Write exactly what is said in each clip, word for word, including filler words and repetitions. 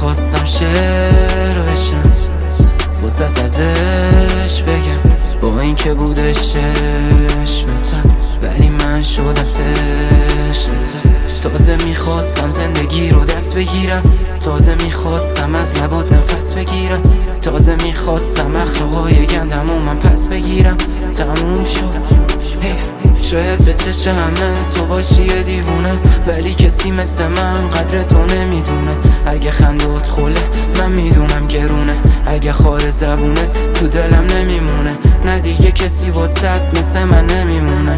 میخواستم شعر بشم وسط ازش بگم با این که بودش چشمتم، ولی من شدم تشنتم. تازه میخواستم زندگی رو دست بگیرم، تازه میخواستم از لبات نفس بگیرم، تازه میخواستم اخلاقای گندم و من پس بگیرم. تموم شد حیف، شاید به چش همه تو باشی یه دیوونه، ولی کسی مثل من قدر تو نمیدونه. اگه خندات خله من میدونم گرونه، اگه خار زبونت تو دلم نمیمونه. نه دیگه کسی واسط مثل من نمیمونه،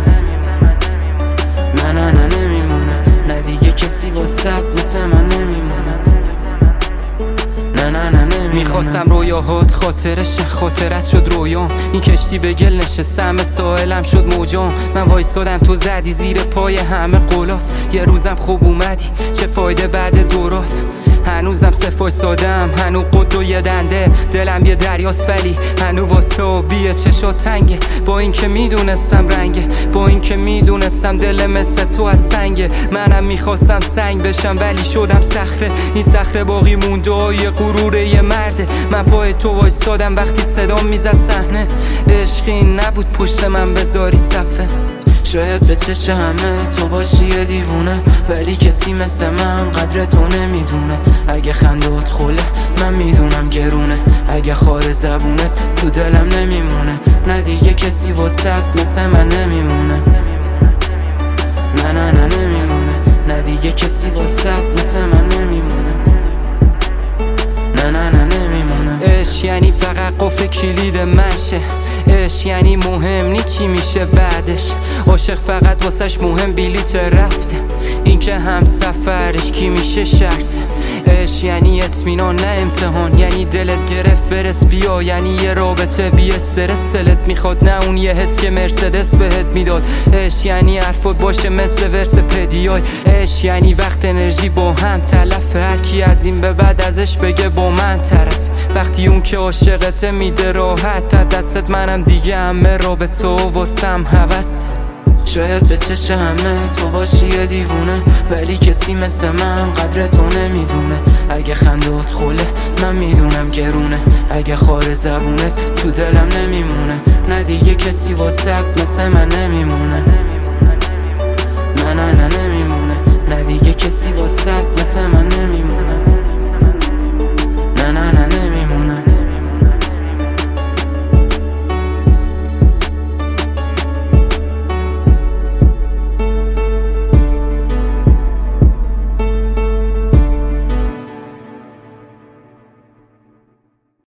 نه نه نه نمیمونه. نه دیگه کسی واسط مثل من نمیمونه، نه نه نه نمیمونه. میخواستم رویاهات خاطرش خاطرت شد رویام، این کشتی به گل نشستم ساحلم شد موجام. من وایسادم تو زدی زیر پای همه قولات، یه روزم خوب اومدی چه فایده بعد دورات. هنوزم صفای سادم، هنو قد و یه دنده، دلم یه دریاست ولی هنو واسه و بیه چشات تنگه. با این که میدونستم رنگه، با این که میدونستم دل مثل تو از سنگه. منم میخواستم سنگ بشم ولی شدم صخره، این صخره باقی مونده یه غرور یه مرده. من پای تو وایسادم وقتی صدام میزد صحنه، عشقی نبود پشت من بذاری صفه. شاید به چش همه تو باشی یه دیوونه، ولی کسی مثل من قدر تو نمیدونه. اگه خندات خله من میدونم گرونه، اگه خار زبونت تو دلم نمیمونه. نه دیگه کسی واسط مثل من نمیمونه، نه نه نه نمیمونه. نه دیگه کسی واسط مثل من نمیمونه، نه نه نه نمیمونه. عشق یعنی فقط قفل کلید منشه، عشق یعنی مهم نی چی میشه بعدش. عاشق فقط واسش مهم بلیت رفته، این که هم سفرش کی میشه شرطه. عشق یعنی اطمینان نه امتحان، یعنی دلت گرفت برس بیا، یعنی یه رابطه بی استرس دلت میخواد نه اون یه حس که مرسدس بهت میداد. عشق یعنی حرفات باشه مثل ورس پدیای، عشق یعنی وقت انرژی با هم تلف. هر کی از این به بعد ازش بگه با من طرف، وقتی اون که عاشقته میده راحت تا دستت. منم دیگه همه رابطه و واسم هوس. شاید به چش همه تو باشی یه دیوونه، ولی کسی مثل من قدر تو نمیدونه. اگه خندات خله من میدونم گرونه، اگه خار زبونت تو دلم نمیمونه. نه دیگه کسی واسط مثل من نمیمونه، نه نه نه نمیمونه. نه دیگه کسی واسط